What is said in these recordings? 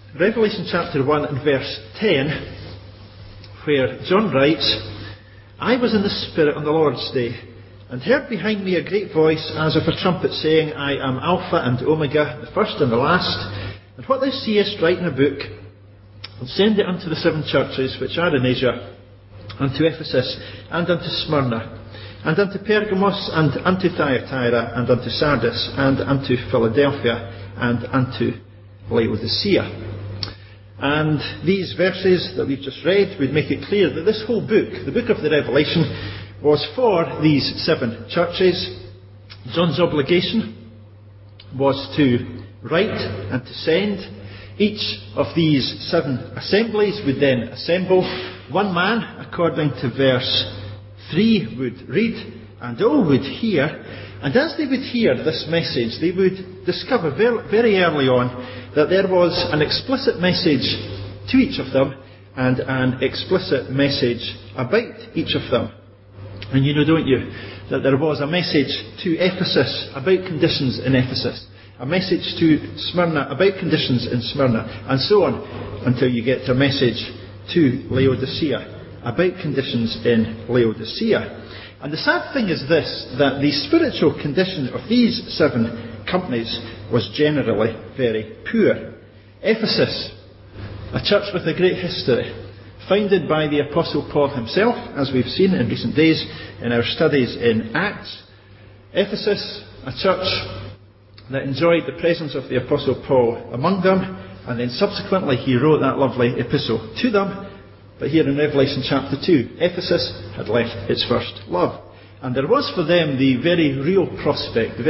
Revelation chapter 1 and verse 10, where John writes, "I was in the Spirit on the Lord's day, and heard behind me a great voice as of a trumpet saying, I am Alpha and Omega, the first and the last. And what thou seest write in a book, and send it unto the 7 churches which are in Asia, unto Ephesus, and unto Smyrna, and unto Pergamos, and unto Thyatira, and unto Sardis, and unto Philadelphia, and unto Laodicea." And these verses that we've just read would make it clear that this whole book, the book of the Revelation, was for these 7 churches. John's obligation was to write and to send. Each of these 7 assemblies would then assemble. One man, according to verse 3, would read, and all would hear. And as they would hear this message, they would discover very early on that there was an explicit message to each of them and an explicit message about each of them. And you know, don't you, that there was a message to Ephesus about conditions in Ephesus, a message to Smyrna about conditions in Smyrna, and so on, until you get a message to Laodicea about conditions in Laodicea. And the sad thing is this, that the spiritual condition of these 7 companies was generally very poor. Ephesus, a church with a great history, founded by the Apostle Paul himself, as we've seen in recent days in our studies in Acts. Ephesus, a church that enjoyed the presence of the Apostle Paul among them, and then subsequently he wrote that lovely epistle to them. But here in Revelation chapter 2, Ephesus had left its first love. And there was for them the very real prospect of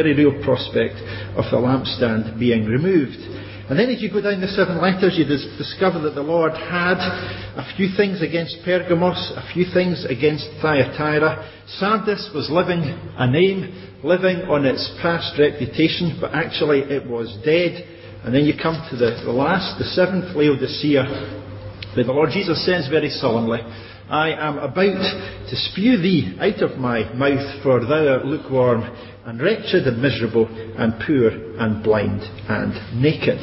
the lampstand being removed. And then as you go down the 7 letters, you discover that the Lord had a few things against Pergamos, a few things against Thyatira. Sardis was living a name, living on its past reputation, but actually it was dead. And then you come to the last, the 7th, Laodicea, where the Lord Jesus says very solemnly, "I am about to spew thee out of my mouth, for thou art lukewarm, and wretched, and miserable, and poor, and blind, and naked."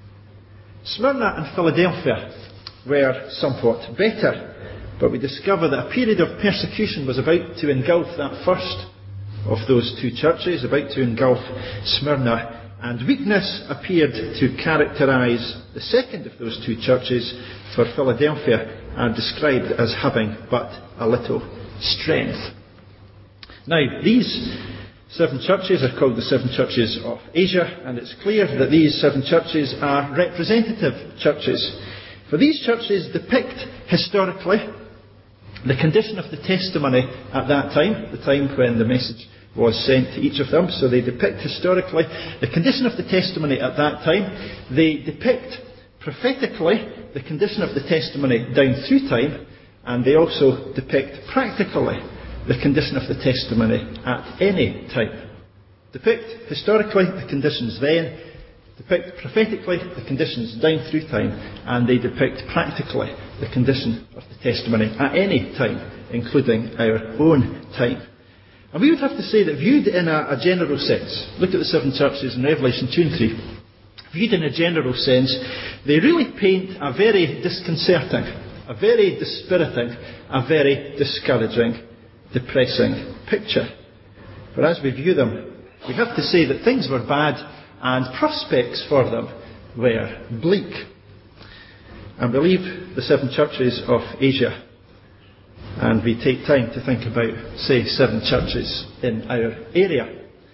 Smyrna and Philadelphia were somewhat better, but we discover that a period of persecution was about to engulf that first of those 2 churches, about to engulf Smyrna, and weakness appeared to characterise the second of those 2 churches, for Philadelphia are described as having but a little strength. Now, these 7 churches are called the 7 churches of Asia, and it's clear that these 7 churches are representative churches. For these churches depict historically the condition of the testimony at that time, the time when the message was sent to each of them. So they depict historically the condition of the testimony at that time. They depict prophetically the condition of the testimony down through time, and they also depict practically the condition of the testimony at any time. Depict historically the conditions then, depict prophetically the conditions down through time, and they depict practically the condition of the testimony at any time, including our own time. And we would have to say that viewed in a general sense, look at the 7 churches in Revelation 2 and 3, viewed in a general sense, they really paint a very disconcerting, a very dispiriting, a very discouraging, depressing picture. For as we view them, we have to say that things were bad and prospects for them were bleak. And we leave the 7 churches of Asia and we take time to think about, say, 7 churches in our area.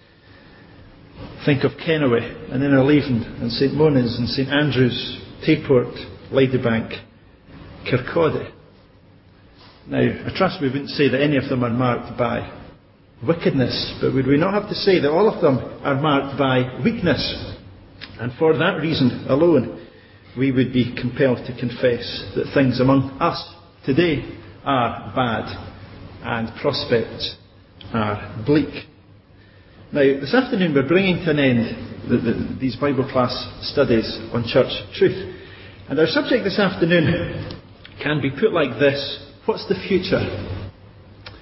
Think of Kennoway and Innerleithen and St Moniz and St Andrews, Tayport, Ladybank, Kirkcaldy. Now, I trust we wouldn't say that any of them are marked by wickedness, but would we not have to say that all of them are marked by weakness? And for that reason alone, we would be compelled to confess that things among us today are bad and prospects are bleak. Now, this afternoon we're bringing to an end these Bible class studies on church truth. And our subject this afternoon can be put like this: what's the future?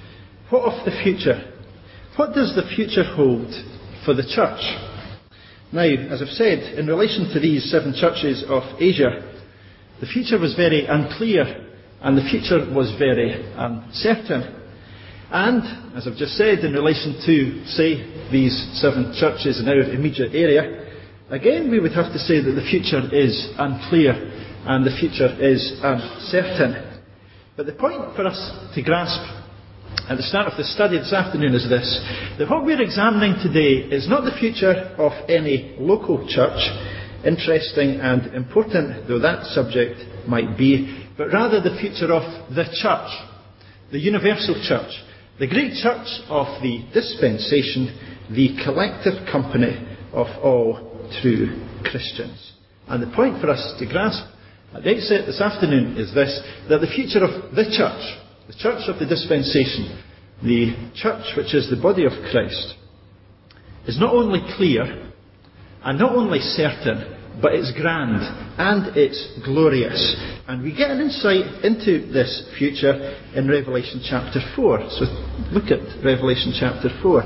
What of the future? What does the future hold for the church? Now, as I've said, in relation to these 7 churches of Asia, the future was very unclear and the future was very uncertain. And, as I've just said, in relation to, say, these 7 churches in our immediate area, again we would have to say that the future is unclear and the future is uncertain. But the point for us to grasp at the start of the study this afternoon is this, that what we're examining today is not the future of any local church, interesting and important though that subject might be, but rather the future of the church, the universal church, the great church of the dispensation, the collective company of all true Christians. And the point for us to grasp at the outset this afternoon is this, that the future of the church of the dispensation, the church which is the body of Christ, is not only clear and not only certain, but it's grand and it's glorious. And we get an insight into this future in Revelation chapter 4. So look at Revelation chapter 4.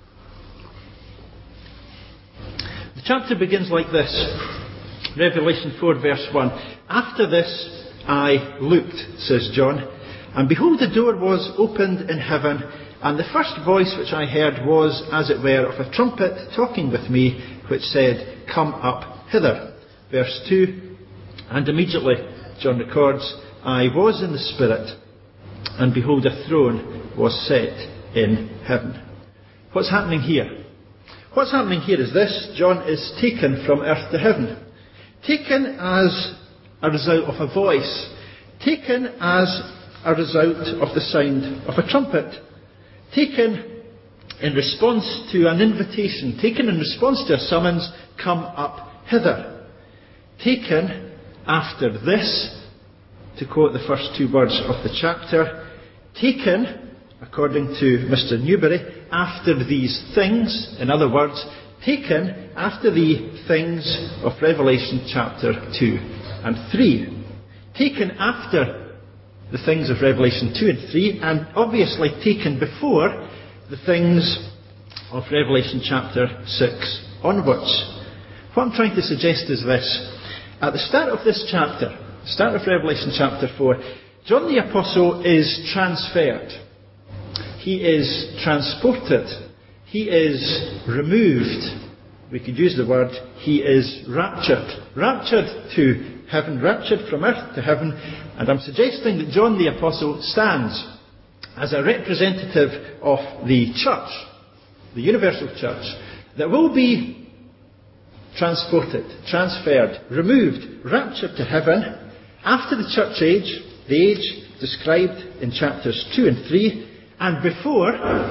The chapter begins like this. Revelation 4 verse 1. After this I looked, says John, and behold, the door was opened in heaven, and the first voice which I heard was, as it were, of a trumpet talking with me, which said, Come up hither. Verse 2, and immediately, John records, I was in the Spirit, and behold, a throne was set in heaven. What's happening here? What's happening here is this. John is taken from earth to heaven. Taken as a result of a voice. Taken as a result of the sound of a trumpet. Taken in response to an invitation. Taken in response to a summons, come up hither. Taken after this, to quote the first 2 words of the chapter. Taken, according to Mr. Newberry, after these things. In other words, taken after the things of Revelation chapter 2 and 3. Taken after the things of Revelation 2 and 3, and obviously taken before the things of Revelation chapter 6 onwards. What I'm trying to suggest is this. At the start of this chapter, the start of Revelation chapter 4, John the Apostle is transferred. He is transported. He is removed. We could use the word, he is raptured. Raptured to heaven, raptured from earth to heaven. And I'm suggesting that John the Apostle stands as a representative of the church, the universal church, that will be transported, transferred, removed, raptured to heaven after the church age, the age described in chapters 2 and 3, and before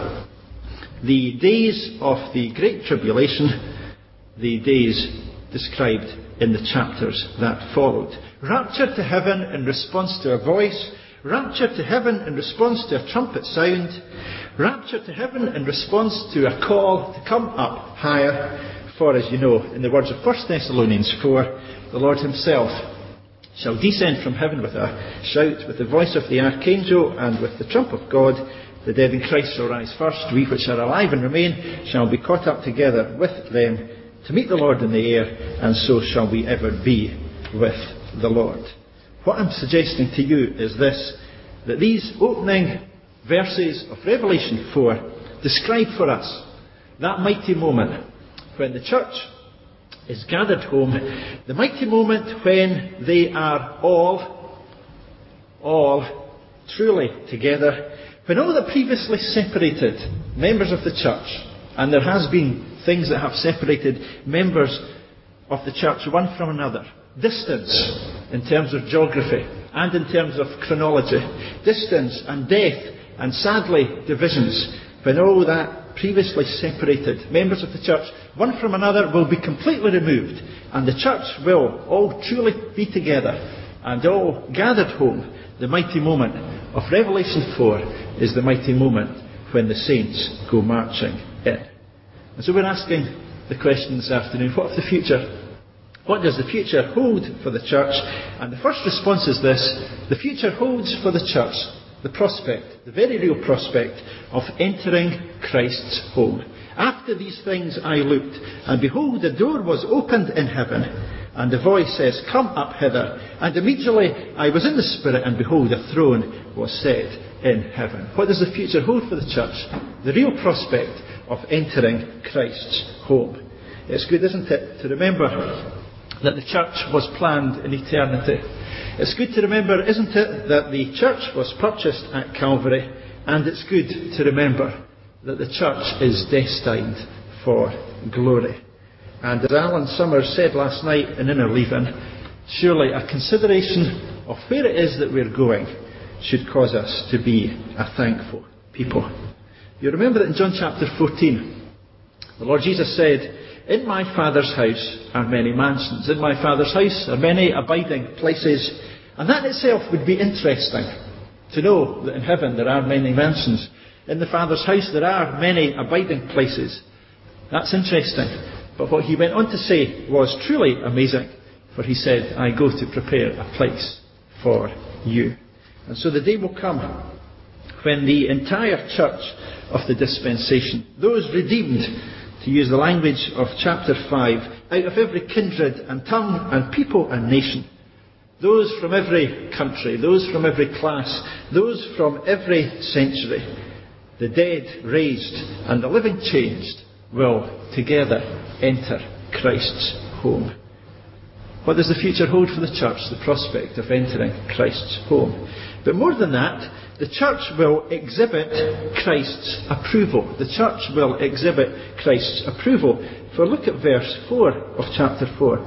the days of the Great Tribulation, the days described in the chapters that followed. Raptured to heaven in response to a voice, raptured to heaven in response to a trumpet sound, raptured to heaven in response to a call to come up higher. For, as you know, in the words of 1 Thessalonians 4, the Lord himself shall descend from heaven with a shout, with the voice of the archangel, and with the trump of God. The dead in Christ shall rise first. We which are alive and remain shall be caught up together with them to meet the Lord in the air, and so shall we ever be with the Lord. What I'm suggesting to you is this, that these opening verses of Revelation 4 describe for us that mighty moment when the church is gathered home, the mighty moment when they are all truly together, when all the previously separated members of the church, and there has been things that have separated members of the church one from another, distance in terms of geography and in terms of chronology, distance and death and sadly divisions, when all that previously separated members of the church one from another will be completely removed, and the church will all truly be together and all gathered home. The mighty moment of Revelation 4 is the mighty moment when the saints go marching in. And so we're asking the question this afternoon, what of the future? What does the future hold for the church? And the first response is this: the future holds for the church the prospect, the very real prospect, of entering Christ's home. After these things I looked, and behold, the door was opened in heaven, and the voice says, Come up hither. And immediately I was in the Spirit, and behold, a throne was set in heaven. What does the future hold for the church? The real prospect of entering Christ's home. It's good, isn't it, to remember that the church was planned in eternity. It's good to remember, isn't it, that the church was purchased at Calvary, and it's good to remember that the church is destined for glory. And as Alan Summers said last night in Inner Leaving, surely a consideration of where it is that we're going should cause us to be a thankful people. You remember that in John chapter 14, the Lord Jesus said, In my Father's house are many mansions. In my Father's house are many abiding places. And that in itself would be interesting, to know that in heaven there are many mansions. In the Father's house there are many abiding places. That's interesting. But what he went on to say was truly amazing. For he said, I go to prepare a place for you. And so the day will come when the entire church of the dispensation, those redeemed, to use the language of chapter 5, out of every kindred and tongue and people and nation, those from every country, those from every class, those from every century, the dead raised and the living changed, will together enter Christ's home. What does the future hold for the church? The prospect of entering Christ's home. But more than that, the church will exhibit Christ's approval. The church will exhibit Christ's approval. For look at verse 4 of chapter 4,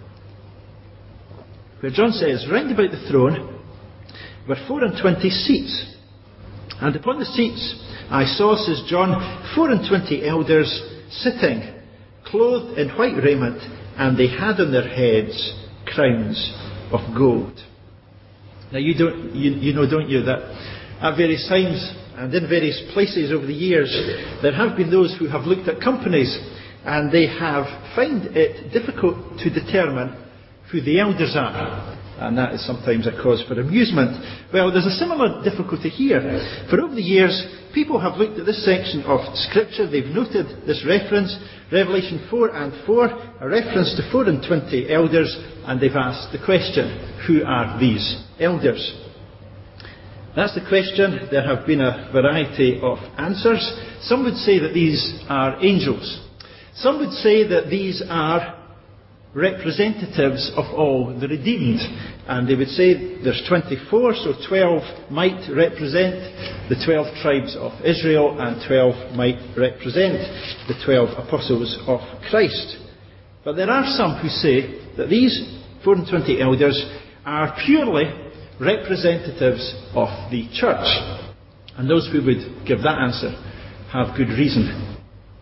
where John says, Round about the throne were 24 seats, and upon the seats I saw, says John, 24 elders sitting, clothed in white raiment, and they had on their heads crowns of gold. Now you know, don't you, that at various times and in various places over the years, there have been those who have looked at companies and they have found it difficult to determine who the elders are. And that is sometimes a cause for amusement. Well, there's a similar difficulty here. For over the years, people have looked at this section of Scripture, they've noted this reference, Revelation 4 and 4, a reference to 24 elders, and they've asked the question, who are these elders? That's the question. There have been a variety of answers. Some would say that these are angels. Some would say that these are representatives of all the redeemed. And they would say there's 24, so 12 might represent the 12 tribes of Israel, and 12 might represent the 12 apostles of Christ. But there are some who say that these 24 elders are purely representatives of the church. And those who would give that answer have good reason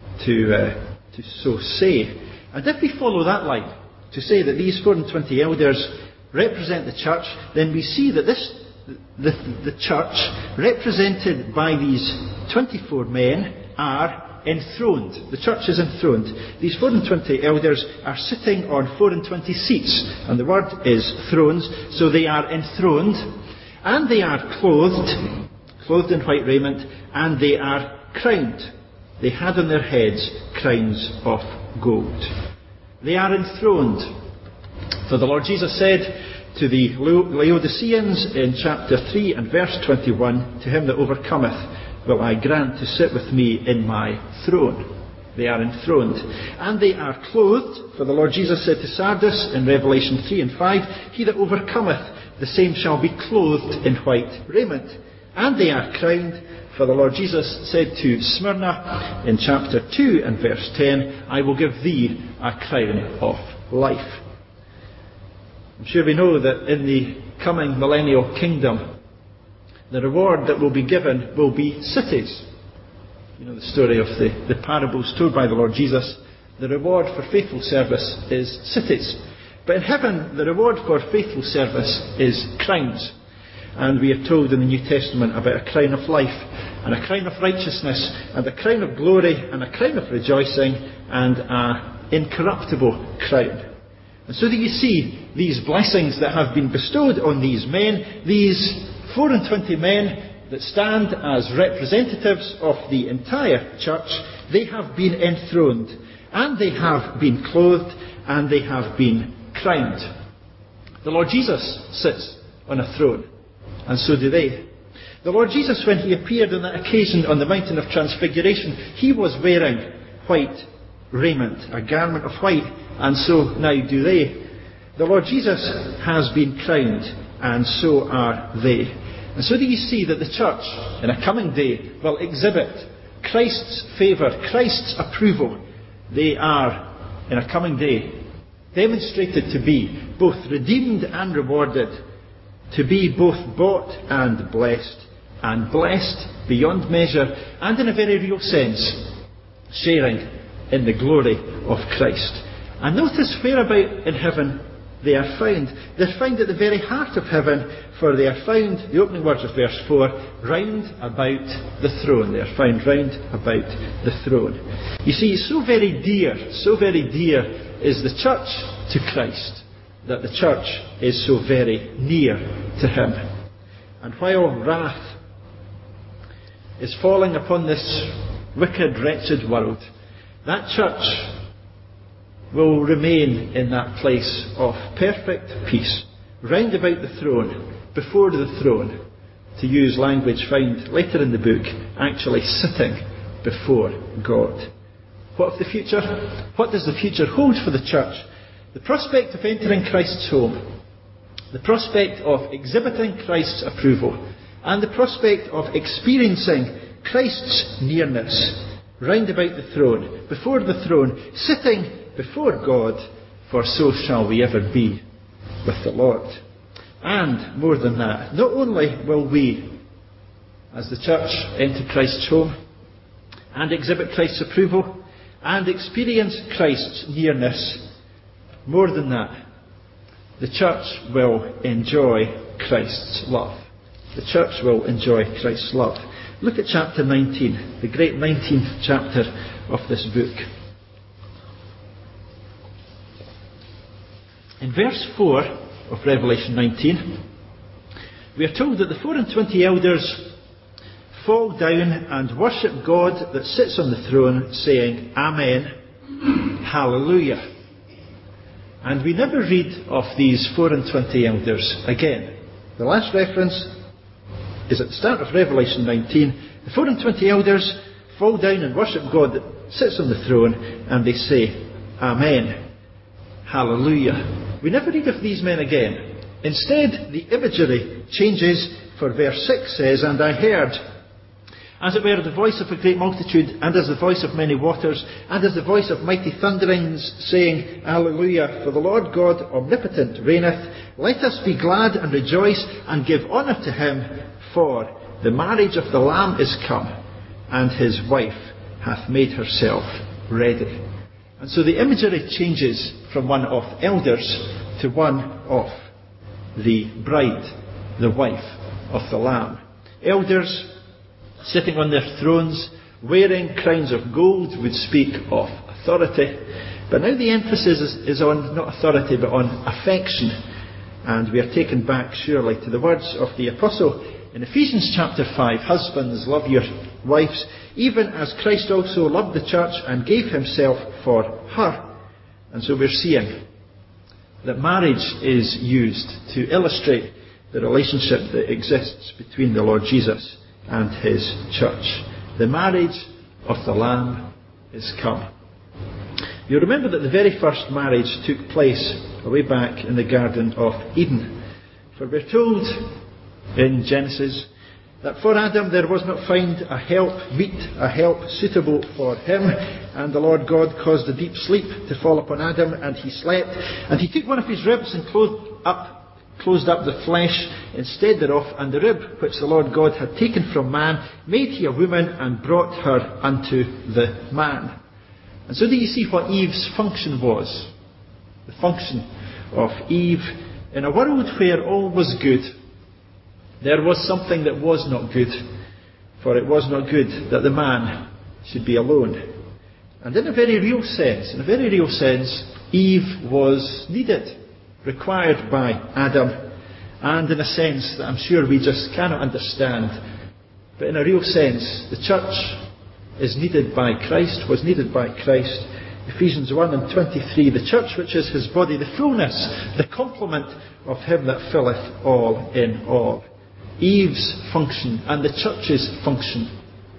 to so say. And if we follow that line, to say that these 24 elders represent the church, then we see that the church, represented by these 24 men, are enthroned. The church is enthroned. These 24 elders are sitting on 24 seats, and the word is thrones, so they are enthroned, and they are clothed in white raiment, and they are crowned. They had on their heads crowns of gold. They are enthroned. For the Lord Jesus said to the Laodiceans in chapter 3 and verse 21, To him that overcometh will I grant to sit with me in my throne. They are enthroned. And they are clothed, for the Lord Jesus said to Sardis in Revelation 3 and 5, He that overcometh, the same shall be clothed in white raiment. And they are crowned, for the Lord Jesus said to Smyrna in chapter 2 and verse 10, I will give thee a crown of life. I'm sure we know that in the coming millennial kingdom, the reward that will be given will be cities. You know the story of the parables told by the Lord Jesus. The reward for faithful service is cities. But in heaven, the reward for faithful service is crowns. And we are told in the New Testament about a crown of life, and a crown of righteousness, and a crown of glory, and a crown of rejoicing, and an incorruptible crown. And so that you see these blessings that have been bestowed on these men, these 24 men, that stand as representatives of the entire church, they have been enthroned, and they have been clothed, and they have been crowned. The Lord Jesus sits on a throne, and so do they. The Lord Jesus, when he appeared on that occasion on the mountain of Transfiguration, he was wearing white raiment, a garment of white, and so now do they. The Lord Jesus has been crowned, and so are they. And so do you see that the church, in a coming day, will exhibit Christ's favour, Christ's approval. They are, in a coming day, demonstrated to be both redeemed and rewarded, to be both bought and blessed beyond measure, and in a very real sense, sharing in the glory of Christ. And notice whereabout in heaven they are found. They're found at the very heart of heaven, for they are found, the opening words of verse 4, round about the throne. They are found round about the throne. You see, so very dear is the church to Christ, that the church is so very near to him. And while wrath is falling upon this wicked, wretched world, that church will remain in that place of perfect peace, round about the throne, before the throne, to use language found later in the book, actually sitting before God. What of the future? What does the future hold for the church? The prospect of entering Christ's home, the prospect of exhibiting Christ's approval, and the prospect of experiencing Christ's nearness round about the throne, before the throne, sitting before God, for so shall we ever be with the Lord. And more than that, not only will we, as the church, enter Christ's home and exhibit Christ's approval and experience Christ's nearness, more than that, the church will enjoy Christ's love. The church will enjoy Christ's love. Look at chapter 19, the great 19th chapter of this book. In verse 4 of Revelation 19, we are told that the 24 elders fall down and worship God that sits on the throne, saying, Amen, Hallelujah. And we never read of these 24 elders again. The last reference is at the start of Revelation 19. The 24 elders fall down and worship God that sits on the throne, and they say, Amen, Hallelujah. We never read of these men again. Instead, the imagery changes, for verse 6 says, And I heard, as it were, the voice of a great multitude, and as the voice of many waters, and as the voice of mighty thunderings, saying, Alleluia, for the Lord God omnipotent reigneth. Let us be glad and rejoice, and give honour to him, for the marriage of the Lamb is come, and his wife hath made herself ready. And so the imagery changes from one of elders to one of the bride, the wife of the Lamb. Elders sitting on their thrones, wearing crowns of gold, would speak of authority. But now the emphasis is on not authority, but on affection. And we are taken back, surely, to the words of the Apostle in Ephesians chapter 5, Husbands, love your wives, even as Christ also loved the church and gave himself for her. And so we're seeing that marriage is used to illustrate the relationship that exists between the Lord Jesus and his church. The marriage of the Lamb is come. You remember that the very first marriage took place way back in the Garden of Eden. For we're told in Genesis that for Adam there was not found a help suitable for him, and the Lord God caused a deep sleep to fall upon Adam, and he slept, and he took one of his ribs and closed up the flesh instead thereof, and the rib which the Lord God had taken from man made he a woman, and brought her unto the man. And so do you see what Eve's function was? The function of Eve in a world where all was good. There was something that was not good, for it was not good that the man should be alone. And in a very real sense, Eve was needed, required by Adam, and in a sense that I'm sure we just cannot understand, But in a real sense, the church is needed by Christ, was needed by Christ. Ephesians 1 and 23, the church which is his body, the fullness, the complement of him that filleth all in all. Eve's function and the church's function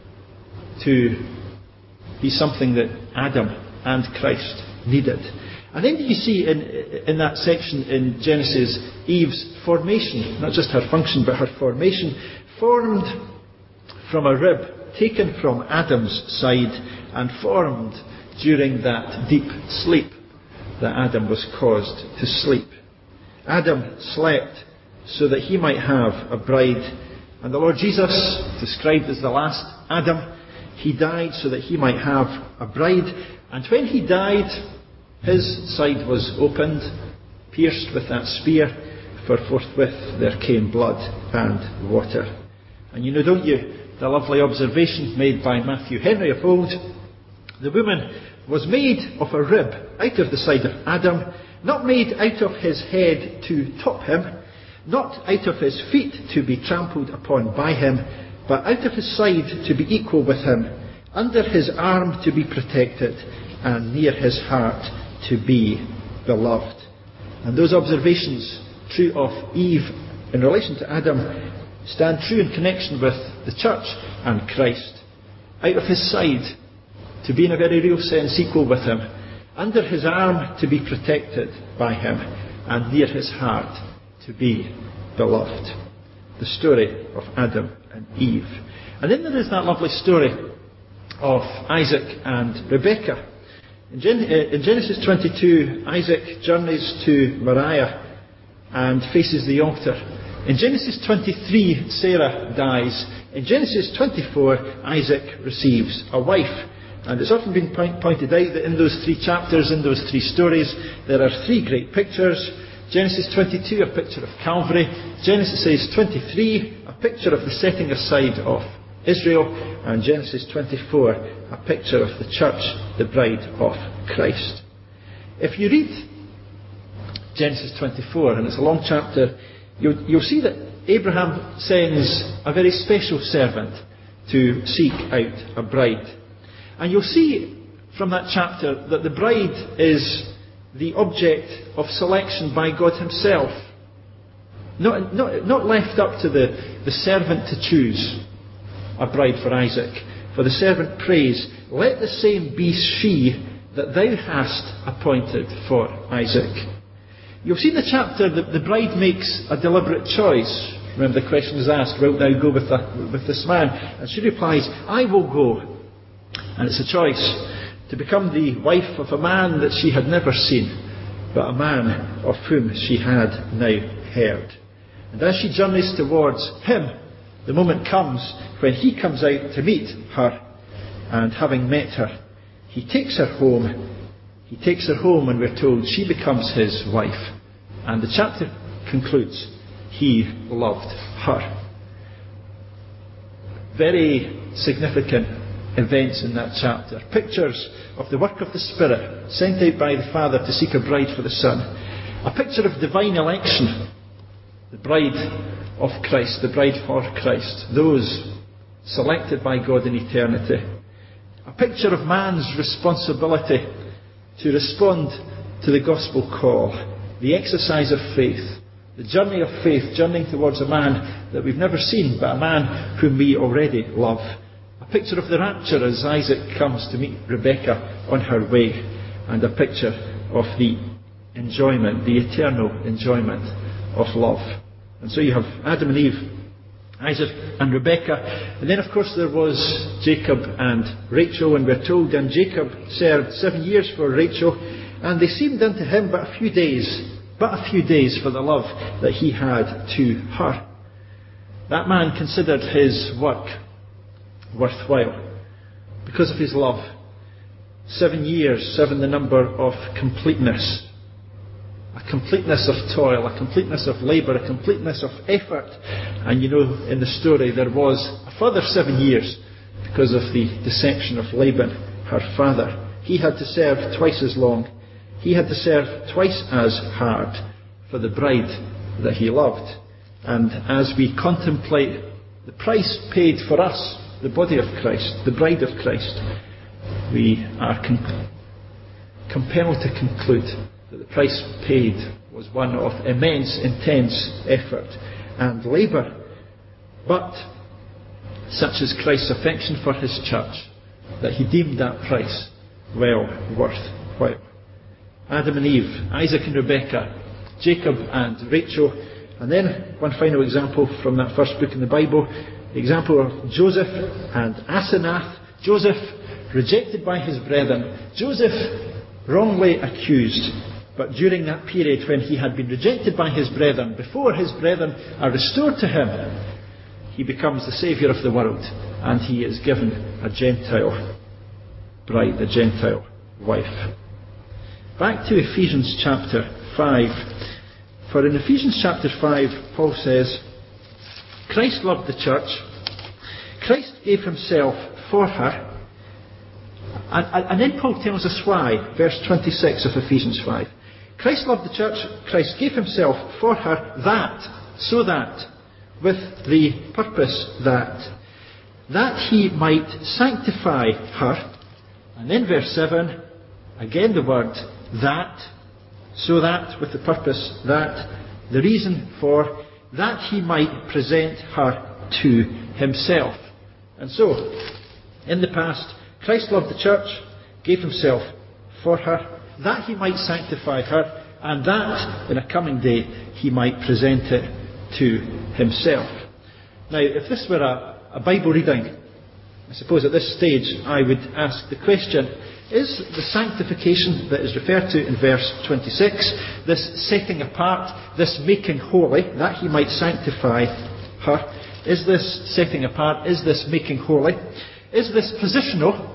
to be something that Adam and Christ needed. And then you see in that section in Genesis, Eve's formation, not just her function, but her formation, formed from a rib taken from Adam's side and formed during that deep sleep that Adam was caused to sleep. Adam slept so that he might have a bride. And the Lord Jesus, described as the last Adam, he died so that he might have a bride. And when he died, his side was opened, pierced with that spear, for forthwith there came blood and water. And you know, don't you, the lovely observation made by Matthew Henry of old, the woman was made of a rib out of the side of Adam, not made out of his head to top him, not out of his feet to be trampled upon by him, but out of his side to be equal with him, under his arm to be protected, and near his heart to be beloved. And those observations, true of Eve in relation to Adam, stand true in connection with the church and Christ. Out of his side to be in a very real sense equal with him, under his arm to be protected by him, and near his heart to be beloved. The story of Adam and Eve. And then there is that lovely story of Isaac and Rebekah. In Genesis 22, Isaac journeys to Moriah and faces the altar. In Genesis 23, Sarah dies. In Genesis 24, Isaac receives a wife. And it's often been pointed out that in those three chapters, in those three stories, there are three great pictures. Genesis 22, a picture of Calvary. Genesis 23, a picture of the setting aside of Israel. And Genesis 24, a picture of the church, the bride of Christ. If you read Genesis 24, and it's a long chapter, you'll see that Abraham sends a very special servant to seek out a bride. And you'll see from that chapter that the bride is the object of selection by God himself. Not left up to the servant to choose a bride for Isaac. For the servant prays, "Let the same be she that thou hast appointed for Isaac." You'll see in the chapter that the bride makes a deliberate choice. Remember the question is asked, "Wilt thou go with this man?" And she replies, "I will go." And it's a choice to become the wife of a man that she had never seen, but a man of whom she had now heard. And as she journeys towards him, the moment comes when he comes out to meet her, and having met her, he takes her home. He takes her home, and we're told she becomes his wife. And the chapter concludes, he loved her. Very significant events in that chapter. Pictures of the work of the Spirit sent out by the Father to seek a bride for the Son. A picture of divine election. The bride of Christ, the bride for Christ. Those selected by God in eternity. A picture of man's responsibility to respond to the gospel call. The exercise of faith. The journey of faith, journeying towards a man that we've never seen, but a man whom we already love. A picture of the rapture as Isaac comes to meet Rebekah on her way. And a picture of the enjoyment, the eternal enjoyment of love. And so you have Adam and Eve, Isaac and Rebekah. And then of course there was Jacob and Rachel. And we're told then Jacob served 7 years for Rachel. And they seemed unto him but a few days for the love that he had to her. That man considered his work worthwhile because of his love. 7 years, 7 the number of completeness. A completeness of toil, a completeness of labour, a completeness of effort. And you know, in the story there was a further 7 years because of the deception of Laban, her father. He had to serve twice as long. He had to serve twice as hard for the bride that he loved. And as we contemplate the price paid for us, the body of Christ, the bride of Christ, we are compelled to conclude that the price paid was one of immense, intense effort and labour. But such is Christ's affection for his church, that he deemed that price well worthwhile. Adam and Eve, Isaac and Rebekah, Jacob and Rachel, and then one final example from that first book in the Bible, the example of Joseph and Asenath. Joseph rejected by his brethren. Joseph wrongly accused. But during that period when he had been rejected by his brethren, before his brethren are restored to him, he becomes the saviour of the world, and he is given a Gentile bride, a Gentile wife. Back to Ephesians chapter 5. For in Ephesians chapter 5, Paul says, Christ loved the church. Christ gave himself for her. And then Paul tells us why. Verse 26 of Ephesians 5. Christ loved the church. Christ gave himself for her so that, with the purpose that he might sanctify her. And then verse 7, again the word that, so that, with the purpose that, the reason for, that he might present her to himself. And so, in the past, Christ loved the church, gave himself for her, that he might sanctify her, and that, in a coming day, he might present it to himself. Now, if this were a Bible reading, I suppose at this stage I would ask the question, is the sanctification that is referred to in verse 26, this setting apart, this making holy, that he might sanctify her, is this setting apart, is this making holy, is this positional,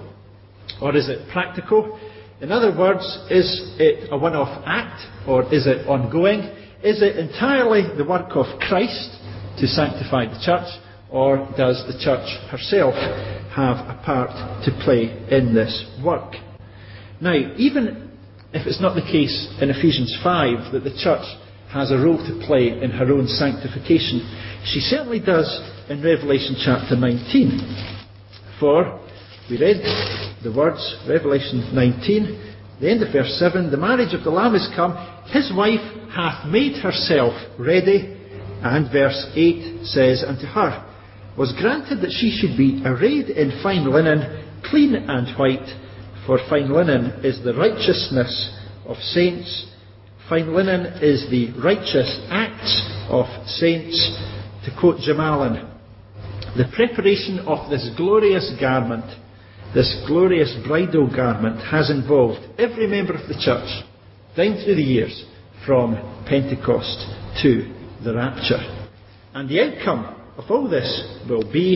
or is it practical? In other words, is it a one-off act, or is it ongoing? Is it entirely the work of Christ to sanctify the church, or does the church herself have a part to play in this work? Now, even if it's not the case in Ephesians 5 that the church has a role to play in her own sanctification, she certainly does in Revelation chapter 19. For we read the words, Revelation 19, the end of verse 7, the marriage of the Lamb is come, his wife hath made herself ready, and verse 8 says, unto her was granted that she should be arrayed in fine linen, clean and white, for fine linen is the righteousness of saints. Fine linen is the righteous acts of saints. To quote Jamalin, the preparation of this glorious garment, this glorious bridal garment, has involved every member of the church down through the years from Pentecost to the rapture. And the outcome of all this will be,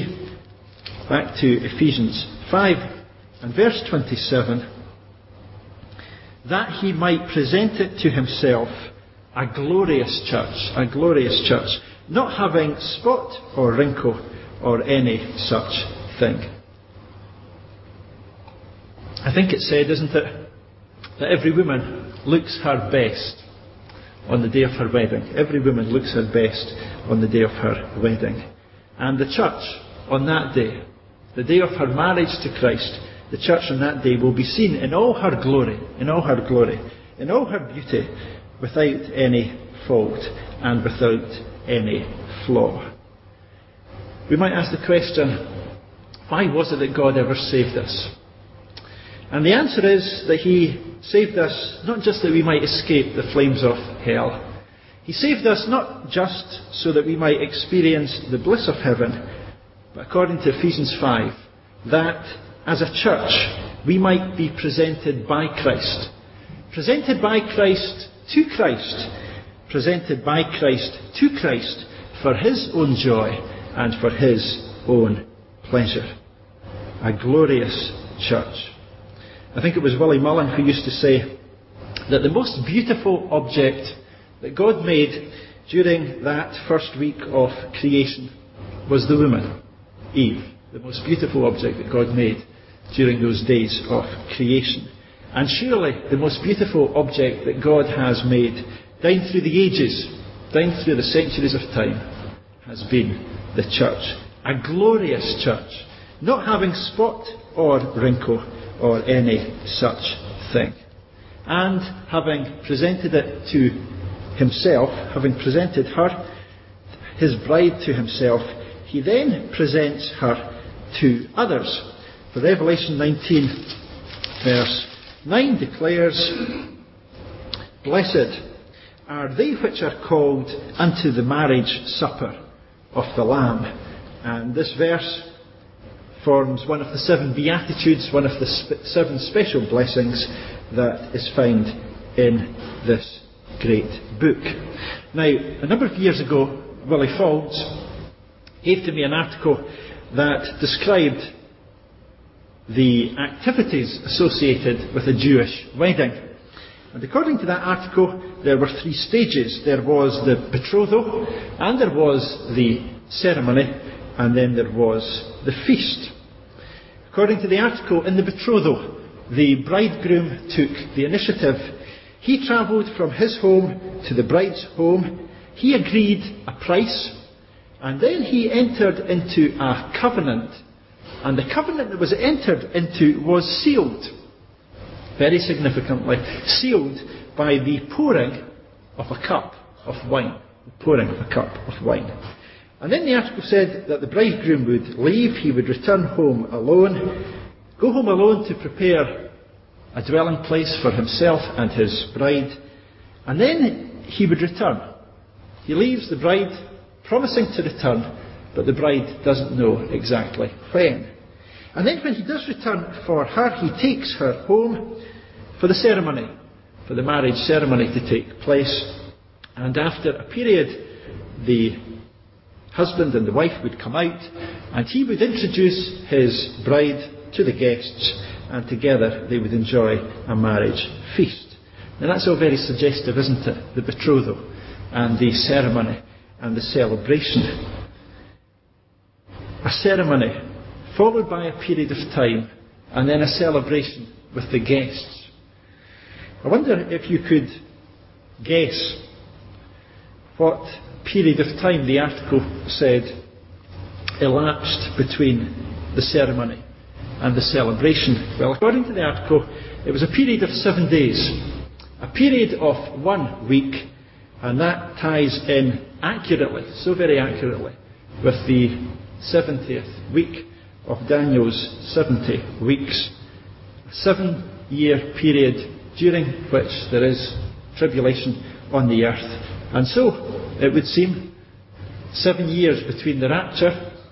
back to Ephesians 5 and verse 27, that he might present it to himself a glorious church, not having spot or wrinkle or any such thing. I think it's said, isn't it, that every woman looks her best on the day of her wedding. Every woman looks her best on the day of her wedding. And the church on that day, the day of her marriage to Christ, the church on that day will be seen in all her glory, in all her beauty, without any fault and without any flaw. We might ask the question, why was it that God ever saved us? And the answer is that he saved us not just that we might escape the flames of hell. He saved us not just so that we might experience the bliss of heaven, but according to Ephesians 5, that as a church we might be presented by Christ. Presented by Christ to Christ. Presented by Christ to Christ for his own joy and for his own pleasure. A glorious church. I think it was Willie Mullen who used to say that the most beautiful object that God made during that first week of creation was the woman, Eve. The most beautiful object that God made during those days of creation. And surely the most beautiful object that God has made down through the ages, down through the centuries of time, has been the church. a glorious church, not having spot or wrinkle or any such thing. And having presented it to himself, having presented her, his bride, to himself, he then presents her to others. For Revelation 19 verse 9 declares, "Blessed are they which are called unto the marriage supper of the Lamb." And this verse forms one of the 7 Beatitudes, one of the 7 special blessings that is found in this great book. Now, a number of years ago, Willie Faulds gave to me an article that described the activities associated with a Jewish wedding. And according to that article, there were 3 stages. There was the betrothal, and there was the ceremony, and then there was the feast. According to the article, in the betrothal, the bridegroom took the initiative. He travelled from his home to the bride's home. He agreed a price, and then he entered into a covenant. And the covenant that was entered into was sealed, very significantly, sealed by the pouring of a cup of wine. The pouring of a cup of wine. And then the article said that the bridegroom would leave, he would return home alone, go home alone to prepare a dwelling place for himself and his bride, and then he would return. He leaves the bride, promising to return, but the bride doesn't know exactly when. And then when he does return for her, he takes her home for the ceremony, for the marriage ceremony to take place. And after a period, the husband and the wife would come out, and he would introduce his bride to the guests, and together they would enjoy a marriage feast. Now that's all very suggestive, isn't it? The betrothal and the ceremony and the celebration. A ceremony followed by a period of time, and then a celebration with the guests. I wonder if you could guess what period of time the article said elapsed between the ceremony and the celebration. Well, according to the article, it was a period of 7 days, a period of 1 week, and that ties in accurately, so very accurately, with the 70th week of Daniel's 70 weeks. A 7-year period during which there is tribulation on the earth. And so, it would seem, 7 years between the rapture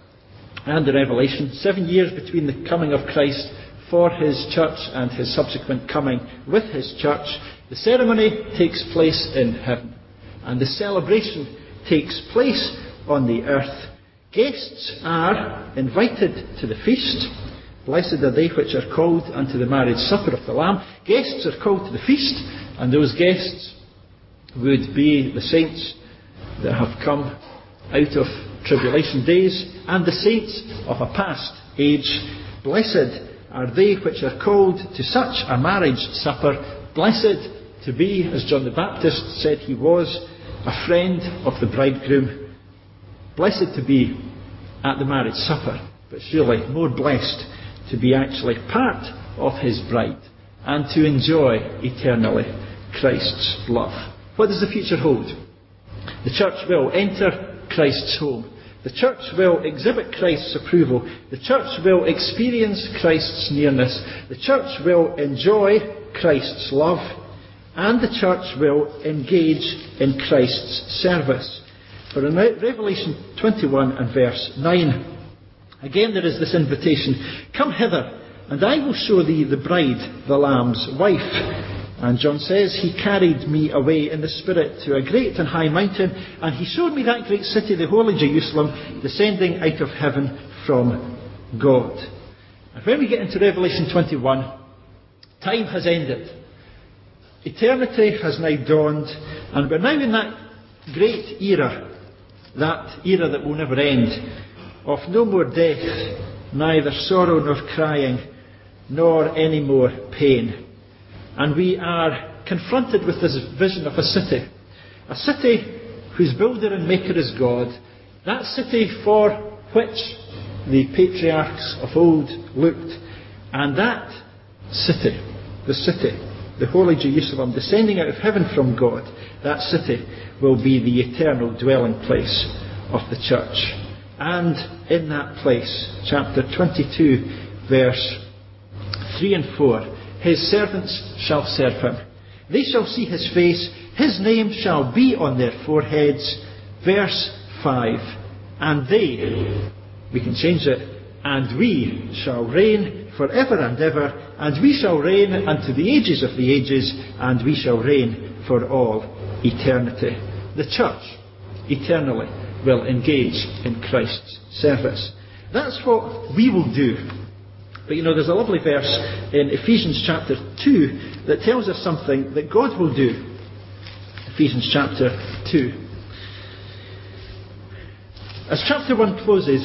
and the revelation, 7 years between the coming of Christ for his church and his subsequent coming with his church. The ceremony takes place in heaven, and the celebration takes place on the earth. Guests are invited to the feast. Blessed are they which are called unto the marriage supper of the Lamb. Guests are called to the feast, and those guests would be the saints that have come out of tribulation days, and the saints of a past age. Blessed are they which are called to such a marriage supper. Blessed to be, as John the Baptist said he was, a friend of the bridegroom. Blessed to be at the marriage supper, but surely more blessed to be actually part of his bride and to enjoy eternally Christ's love. What does the future hold? The church will enter Christ's home. The church will exhibit Christ's approval. The church will experience Christ's nearness. The church will enjoy Christ's love. And the church will engage in Christ's service. For in Revelation 21 and verse 9, again there is this invitation, "Come hither, and I will show thee the bride, the Lamb's wife." And John says, "He carried me away in the Spirit to a great and high mountain, and he showed me that great city, the holy Jerusalem, descending out of heaven from God." And when we get into Revelation 21, time has ended. Eternity has now dawned, and we're now in that great era, that era that will never end, of no more death, neither sorrow nor crying, nor any more pain. And we are confronted with this vision of a city whose builder and maker is God, that city for which the patriarchs of old looked. And that city, the holy Jerusalem, descending out of heaven from God, that city will be the eternal dwelling place of the church. And in that place, chapter 22, verse 3 and 4, his servants shall serve him. They shall see his face, his name shall be on their foreheads. Verse 5, and they, we can change it, and we shall reign forever and ever, and we shall reign unto the ages of the ages, and we shall reign for all eternity. The church, eternally, will engage in Christ's service. That's what we will do. But there's a lovely verse in Ephesians chapter 2 that tells us something that God will do. Ephesians chapter 2. As chapter 1 closes,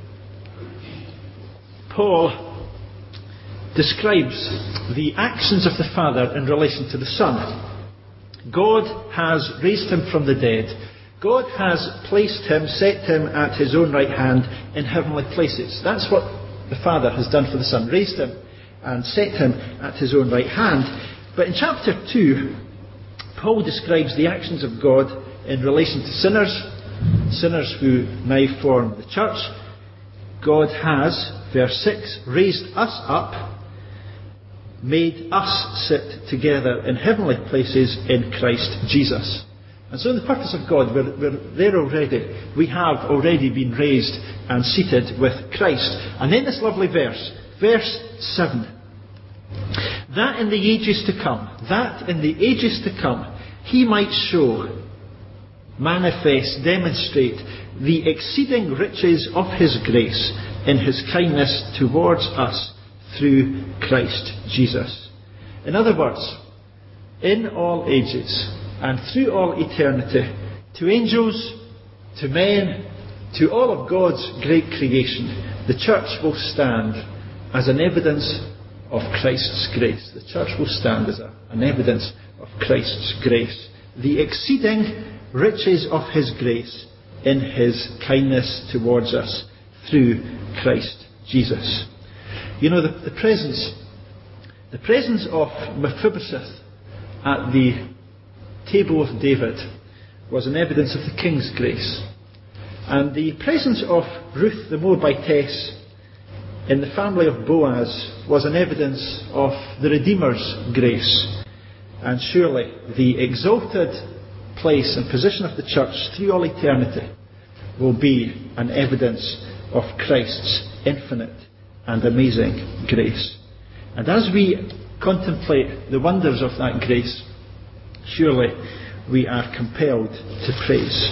Paul describes the actions of the Father in relation to the Son. God has raised him from the dead. God has placed him, set him at his own right hand in heavenly places. That's what the Father has done for the Son. Raised him and set him at his own right hand. But in chapter 2, Paul describes the actions of God in relation to sinners who now form the church. God has, verse 6, raised us up, made us sit together in heavenly places in Christ Jesus. And so in the purpose of God, we're there already. We have already been raised and seated with Christ. And then this lovely verse, verse 7. That in the ages to come, he might show, manifest, demonstrate the exceeding riches of his grace in his kindness towards us through Christ Jesus. In other words, in all ages and through all eternity, to angels, to men, to all of God's great creation, the church will stand as an evidence of Christ's grace. The church will stand as an evidence of Christ's grace. The exceeding riches of his grace in his kindness towards us through Christ Jesus. The presence of Mephibosheth at the table of David was an evidence of the king's grace. And the presence of Ruth the Moabitess in the family of Boaz was an evidence of the Redeemer's grace. And surely the exalted place and position of the church through all eternity will be an evidence of Christ's infinite and amazing grace. And as we contemplate the wonders of that grace, surely we are compelled to praise.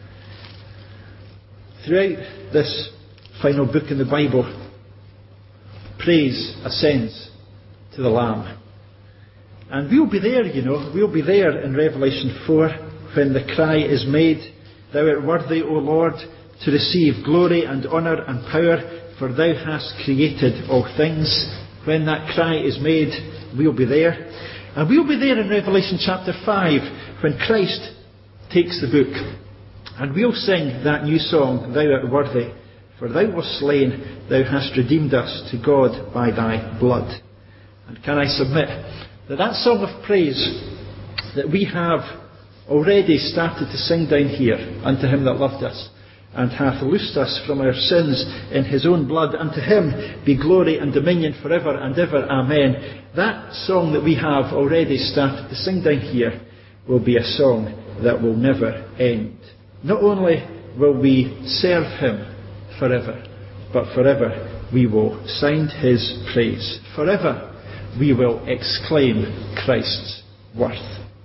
Throughout this final book in the Bible, praise ascends to the Lamb. And we'll be there, we'll be there in Revelation 4 when the cry is made, Thou art worthy, O Lord, to receive glory and honour and power, for Thou hast created all things. When that cry is made, we'll be there. And we'll be there in Revelation chapter 5 when Christ takes the book. And we'll sing that new song, Thou art worthy, for Thou wast slain, Thou hast redeemed us to God by Thy blood. And can I submit that song of praise that we have already started to sing down here, unto Him that loved us, and hath loosed us from our sins in his own blood. Unto him be glory and dominion forever and ever. Amen. That song that we have already started to sing down here will be a song that will never end. Not only will we serve him forever, but forever we will sing his praise. Forever we will exclaim Christ's worth.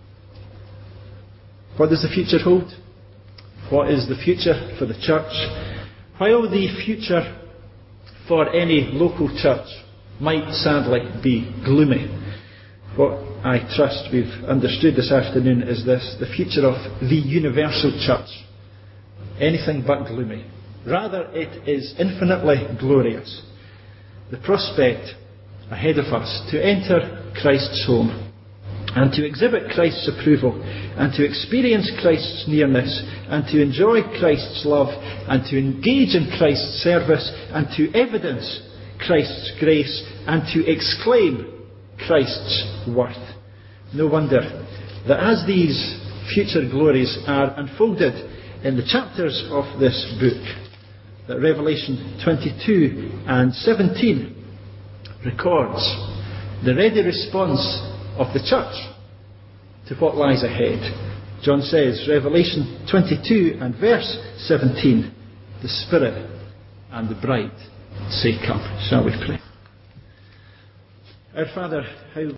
What does the future hold? What is the future for the church? While the future for any local church might sadly be gloomy, what I trust we've understood this afternoon is this: the future of the universal church. Anything but gloomy. Rather, it is infinitely glorious. The prospect ahead of us to enter Christ's home, and to exhibit Christ's approval, and to experience Christ's nearness, and to enjoy Christ's love, and to engage in Christ's service, and to evidence Christ's grace, and to exclaim Christ's worth. No wonder that as these future glories are unfolded in the chapters of this book, that Revelation 22 and 17 records the ready response of the church to what lies ahead. John says, Revelation 22 and verse 17, the Spirit and the bride say, "Come." Shall we pray? Our Father, how